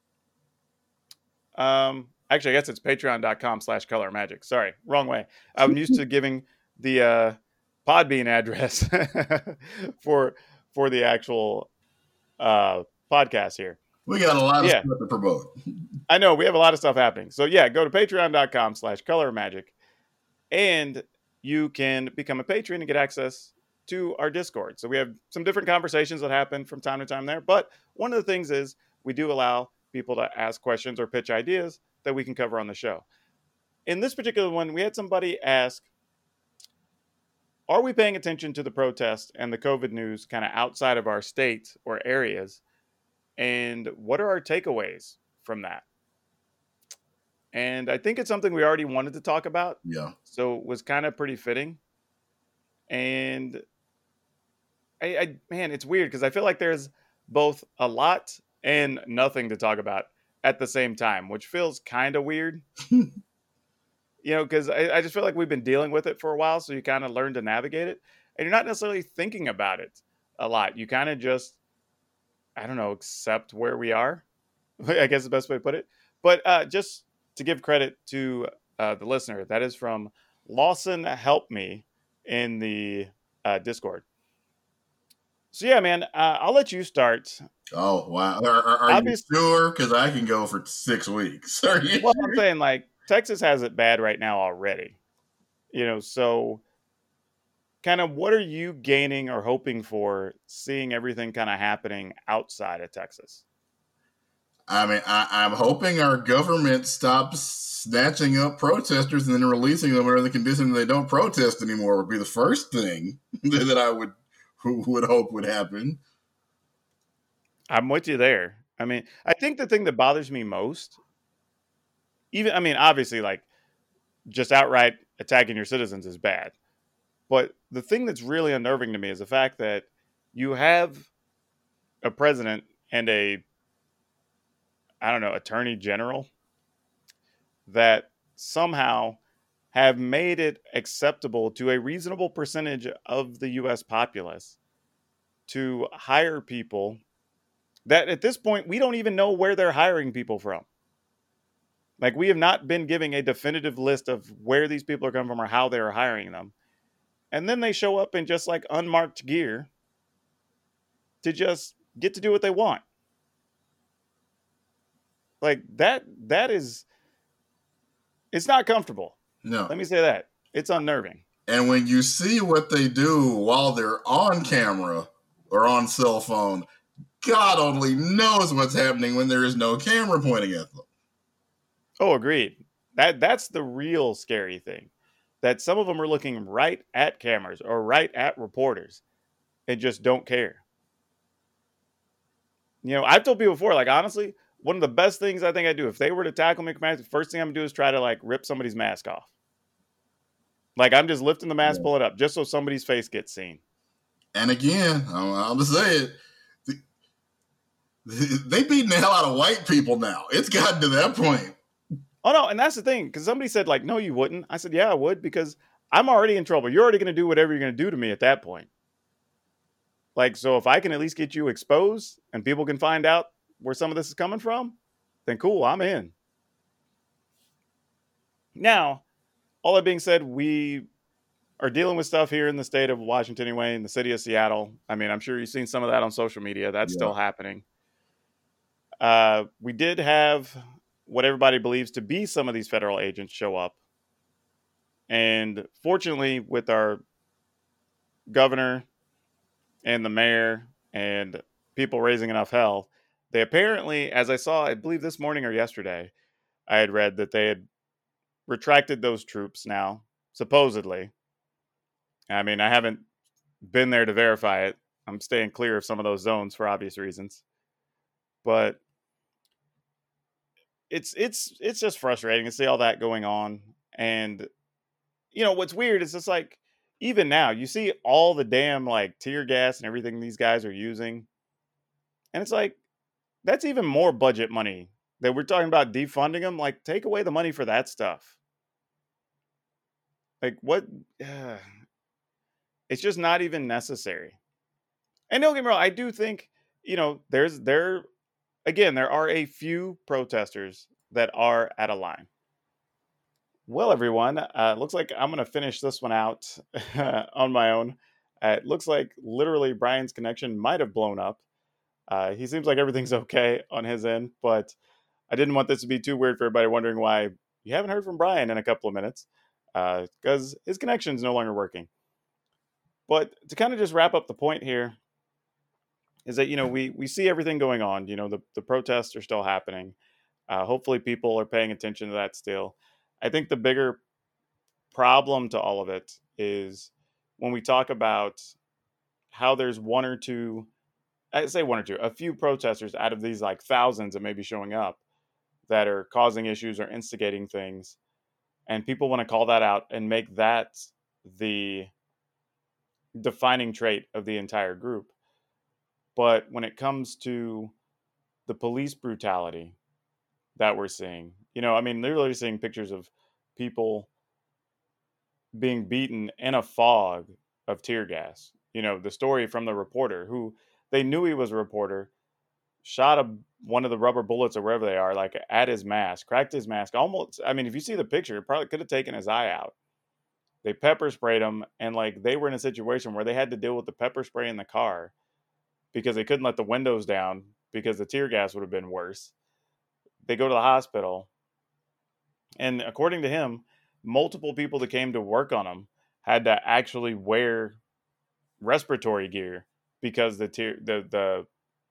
Um, actually, I guess it's patreon.com slash color magic. Sorry, wrong way. I'm used to giving the uh, Podbean address for for the actual uh, podcast here. We got a lot of yeah. stuff to promote. I know, we have a lot of stuff happening. So yeah, go to patreon.com slash color magic and you can become a patron and get access to our Discord. So we have some different conversations that happen from time to time there. But one of the things is we do allow people to ask questions or pitch ideas that we can cover on the show. In this particular one, we had somebody ask, are we paying attention to the protest and the COVID news kind of outside of our state or areas? And what are our takeaways from that? And I think it's something we already wanted to talk about. Yeah. So it was kind of pretty fitting. And I, I man, it's weird because I feel like there's both a lot and nothing to talk about at the same time, which feels kind of weird. You know, because I, I just feel like we've been dealing with it for a while. So you kind of learn to navigate it. And you're not necessarily thinking about it a lot. You kind of just, I don't know, accept where we are. I guess the best way to put it. But uh, just to give credit to uh, the listener, that is from Lawson Help Me in the uh, Discord. So yeah, man, uh, I'll let you start. Oh, wow. Are, are, are you sure? Because I can go for six weeks. Are you well, sure? I'm saying, like, Texas has it bad right now already. You know, so kind of what are you gaining or hoping for seeing everything kind of happening outside of Texas? I mean, I, I'm hoping our government stops snatching up protesters and then releasing them under the condition they don't protest anymore would be the first thing that I would would hope would happen. I'm with you there. I mean, I think the thing that bothers me most, even, I mean, obviously, like, just outright attacking your citizens is bad. But the thing that's really unnerving to me is the fact that you have a president and a, I don't know, attorney general that somehow have made it acceptable to a reasonable percentage of the U S populace to hire people that at this point, we don't even know where they're hiring people from. Like, we have not been giving a definitive list of where these people are coming from or how they're hiring them. And then they show up in just like unmarked gear to just get to do what they want. Like that, that is, it's not comfortable. No. Let me say that. It's unnerving. And when you see what they do while they're on camera or on cell phone, God only knows what's happening when there is no camera pointing at them. Oh, agreed. That that's the real scary thing. That some of them are looking right at cameras or right at reporters and just don't care. You know, I've told people before, like, honestly, one of the best things I think I do, if they were to tackle me, the first thing I'm going to do is try to, like, rip somebody's mask off. Like, I'm just lifting the mask, yeah. pull it up, just so somebody's face gets seen. And again, I'm, I'm going to say it, they beating the hell out of white people now. It's gotten to that point. Oh, no, and that's the thing, because somebody said, like, no, you wouldn't. I said, yeah, I would, because I'm already in trouble. You're already going to do whatever you're going to do to me at that point. Like, so if I can at least get you exposed and people can find out where some of this is coming from, then cool, I'm in. Now, all that being said, we are dealing with stuff here in the state of Washington anyway, in the city of Seattle. I mean, I'm sure you've seen some of that on social media. That's yeah. still happening. Uh, we did have what everybody believes to be some of these federal agents show up. And fortunately, with our governor and the mayor and people raising enough hell, they apparently, as I saw, I believe this morning or yesterday, I had read that they had retracted those troops now, supposedly. I mean, I haven't been there to verify it. I'm staying clear of some of those zones for obvious reasons. But it's it's it's just frustrating to see all that going on. And you know what's weird is it's like even now you see all the damn like tear gas and everything these guys are using, and it's like that's even more budget money that we're talking about defunding them. Like take away the money for that stuff. Like what? Uh, it's just not even necessary. And don't get me wrong, I do think you know there's there again there are a few protesters that are at a line. Well, everyone, uh, looks like I'm going to finish this one out on my own. Uh, it looks like literally Brian's connection might have blown up. Uh, he seems like everything's okay on his end, but I didn't want this to be too weird for everybody wondering why you haven't heard from Brian in a couple of minutes, because uh, his connection is no longer working. But to kind of just wrap up the point here is that, you know, we, we see everything going on. You know, the, the protests are still happening. Uh, hopefully people are paying attention to that still. I think the bigger problem to all of it is when we talk about how there's one or two, I say one or two, a few protesters out of these like thousands that may be showing up that are causing issues or instigating things. And people want to call that out and make that the defining trait of the entire group. But when it comes to the police brutality that we're seeing, you know, I mean, literally seeing pictures of people being beaten in a fog of tear gas. You know, the story from the reporter who they knew he was a reporter, shot a, one of the rubber bullets or wherever they are, like at his mask, cracked his mask. Almost, I mean, if you see the picture, it probably could have taken his eye out. They pepper sprayed him, and like they were in a situation where they had to deal with the pepper spray in the car because they couldn't let the windows down because the tear gas would have been worse. They go to the hospital. And according to him, multiple people that came to work on him had to actually wear respiratory gear because the tear, the the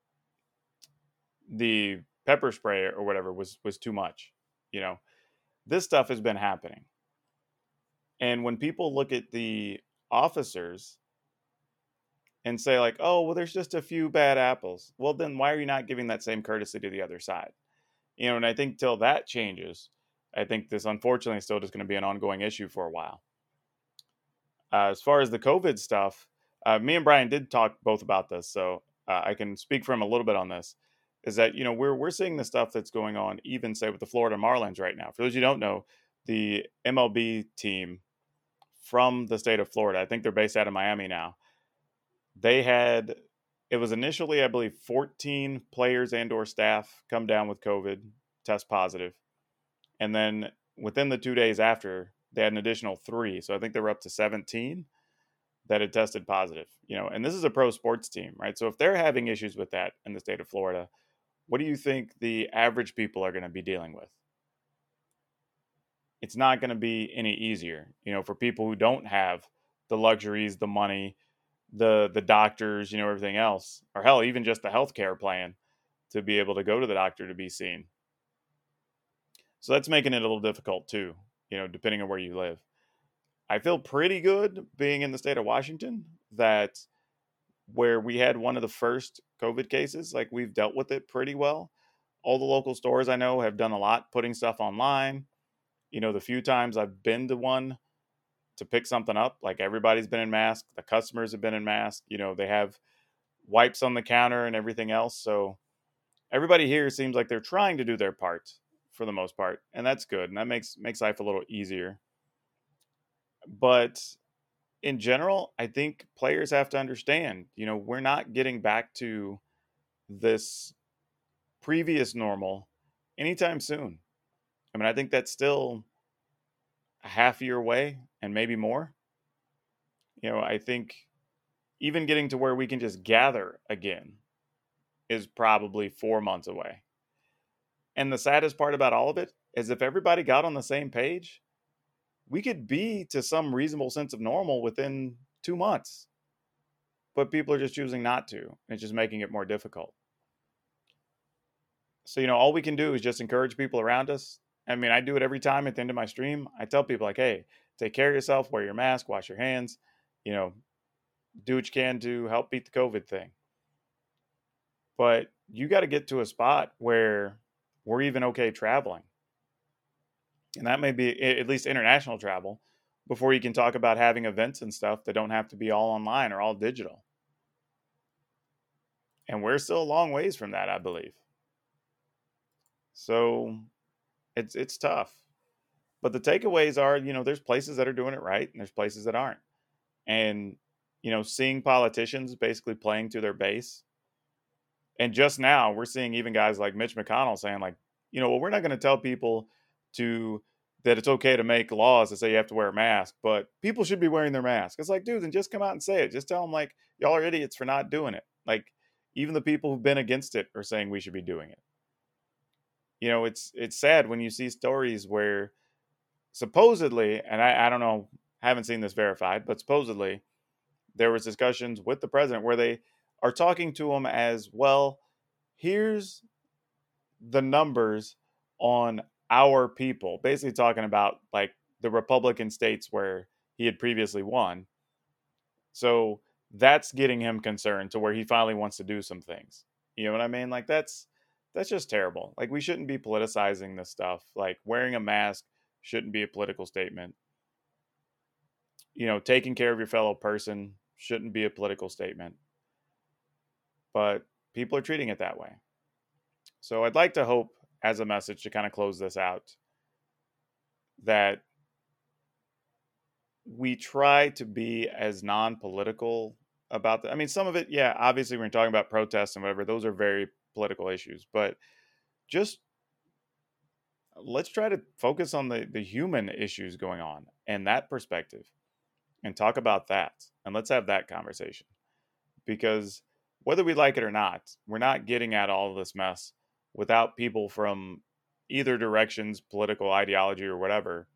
the pepper spray or whatever was was too much. You know, this stuff has been happening. And when people look at the officers and say like, "Oh, well, there's just a few bad apples," well, then why are you not giving that same courtesy to the other side? You know, and I think till that changes, I think this unfortunately is still just going to be an ongoing issue for a while. Uh, as far as the COVID stuff, uh, me and Brian did talk both about this, so uh, I can speak for him a little bit on this. Is that, you know, we're we're seeing the stuff that's going on, even say with the Florida Marlins right now. For those of you who don't know, the M L B team from the state of Florida, I think they're based out of Miami now. They had, it was initially, I believe, fourteen players and or staff come down with COVID, test positive. And then within the two days after, they had an additional three. So I think they were up to seventeen that had tested positive. You know, and this is a pro sports team, right? So if they're having issues with that in the state of Florida, what do you think the average people are going to be dealing with? It's not going to be any easier, you know, for people who don't have the luxuries, the money, the the doctors, you know, everything else, or hell, even just the healthcare plan to be able to go to the doctor to be seen. So that's making it a little difficult too, you know, depending on where you live. I feel pretty good being in the state of Washington that where we had one of the first COVID cases, like we've dealt with it pretty well. All the local stores I know have done a lot putting stuff online. You know, the few times I've been to one to pick something up, like everybody's been in masks, the customers have been in masks, you know, they have wipes on the counter and everything else. So everybody here seems like they're trying to do their part for the most part. And that's good. And that makes, makes life a little easier. But in general, I think players have to understand, you know, we're not getting back to this previous normal anytime soon. I mean, I think that's still a half year away and maybe more. You know, I think even getting to where we can just gather again is probably four months away. And the saddest part about all of it is if everybody got on the same page, we could be to some reasonable sense of normal within two months. But people are just choosing not to. And it's just making it more difficult. So, you know, all we can do is just encourage people around us. I mean, I do it every time at the end of my stream. I tell people like, hey, take care of yourself, wear your mask, wash your hands, you know, do what you can to help beat the COVID thing. But you got to get to a spot where we're even okay traveling. And that may be at least international travel before you can talk about having events and stuff that don't have to be all online or all digital. And we're still a long ways from that, I believe. So it's it's tough. But the takeaways are, you know, there's places that are doing it right and there's places that aren't. And, you know, seeing politicians basically playing to their base. And just now we're seeing even guys like Mitch McConnell saying like, you know, well, we're not going to tell people to that it's okay to make laws that say you have to wear a mask, but people should be wearing their mask. It's like, dude, then just come out and say it. Just tell them like, y'all are idiots for not doing it. Like even the people who've been against it are saying we should be doing it. You know, it's it's sad when you see stories where supposedly, and I, I don't know, haven't seen this verified, but supposedly there was discussions with the president where they are talking to him as, well, here's the numbers on our people, basically talking about like the Republican states where he had previously won. So that's getting him concerned to where he finally wants to do some things. You know what I mean? Like that's, that's just terrible. Like we shouldn't be politicizing this stuff. Like wearing a mask shouldn't be a political statement. You know, taking care of your fellow person shouldn't be a political statement. But people are treating it that way. So I'd like to hope as a message to kind of close this out that we try to be as non-political about that. I mean, some of it, yeah, obviously when you're talking about protests and whatever, those are very political issues, but just let's try to focus on the, the human issues going on and that perspective and talk about that. And let's have that conversation, because whether we like it or not, we're not getting at all of this mess without people from either directions, political ideology or whatever,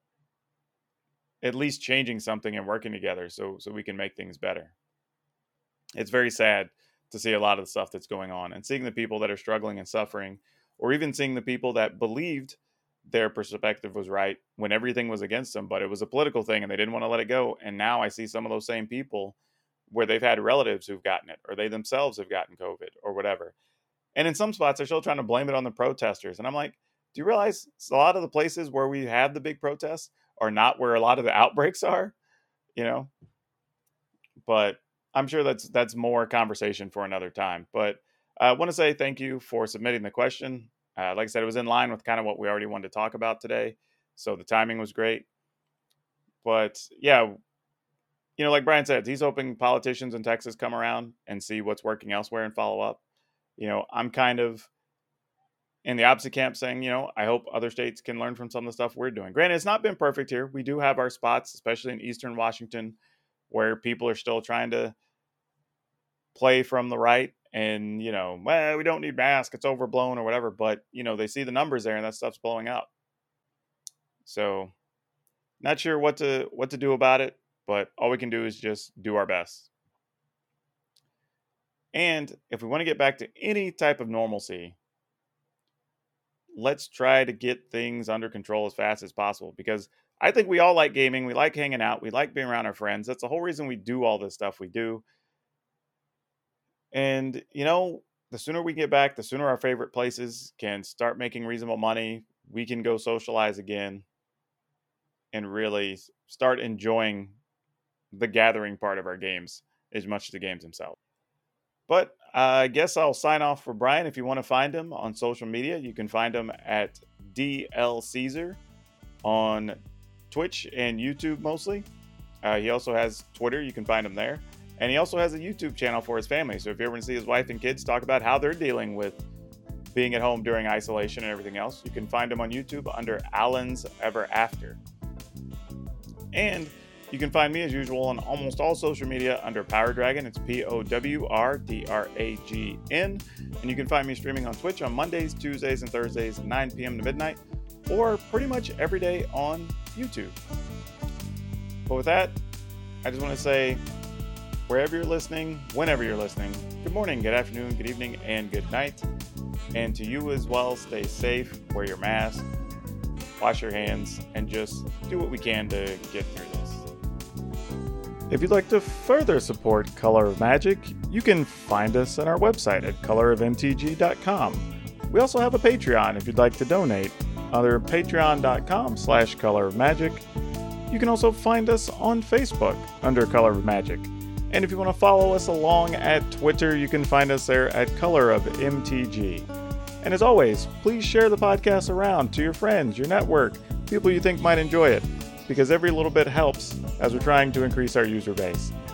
at least changing something and working together so so we can make things better. It's very sad to see a lot of the stuff that's going on and seeing the people that are struggling and suffering, or even seeing the people that believed their perspective was right when everything was against them, but it was a political thing and they didn't want to let it go. And now I see some of those same people where they've had relatives who've gotten it, or they themselves have gotten COVID or whatever. And in some spots, they're still trying to blame it on the protesters. And I'm like, do you realize a lot of the places where we have the big protests are not where a lot of the outbreaks are, you know? But I'm sure that's that's more conversation for another time. But I want to say thank you for submitting the question. Uh, like I said, it was in line with kind of what we already wanted to talk about today. So the timing was great. But yeah, you know, like Brian said, he's hoping politicians in Texas come around and see what's working elsewhere and follow up. You know, I'm kind of in the opposite camp saying, you know, I hope other states can learn from some of the stuff we're doing. Granted, it's not been perfect here. We do have our spots, especially in Eastern Washington, where people are still trying to play from the right and, you know, well, we don't need masks, it's overblown or whatever. But, you know, they see the numbers there and that stuff's blowing up. So not sure what to what to do about it, but all we can do is just do our best. And if we want to get back to any type of normalcy, let's try to get things under control as fast as possible, because I think we all like gaming. We like hanging out. We like being around our friends. That's the whole reason we do all this stuff we do. And, you know, the sooner we get back, the sooner our favorite places can start making reasonable money. We can go socialize again and really start enjoying the gathering part of our games as much as the games themselves. But uh, I guess I'll sign off for Brian. If you want to find him on social media, you can find him at D L Caesar on Twitch and YouTube mostly. Uh, he also has Twitter. You can find him there. And he also has a YouTube channel for his family. So if you ever want to see his wife and kids talk about how they're dealing with being at home during isolation and everything else, you can find him on YouTube under Alan's Ever After. And you can find me as usual on almost all social media under Power Dragon. It's P O W R D R A G N. And you can find me streaming on Twitch on Mondays, Tuesdays, and Thursdays at nine p.m. to midnight, or pretty much every day on YouTube. But with that, I just want to say, wherever you're listening, whenever you're listening, good morning, good afternoon, good evening, and good night. And to you as well, stay safe, wear your mask, wash your hands, and just do what we can to get through this. If you'd like to further support Color of Magic, you can find us on our website at color of m t g dot com. We also have a Patreon if you'd like to donate, under patreon.com slash color of magic. You can also find us on Facebook under Color of Magic. And if you want to follow us along at Twitter, you can find us there at color of m t g. And as always, please share the podcast around to your friends, your network, people you think might enjoy it, because every little bit helps as we're trying to increase our user base.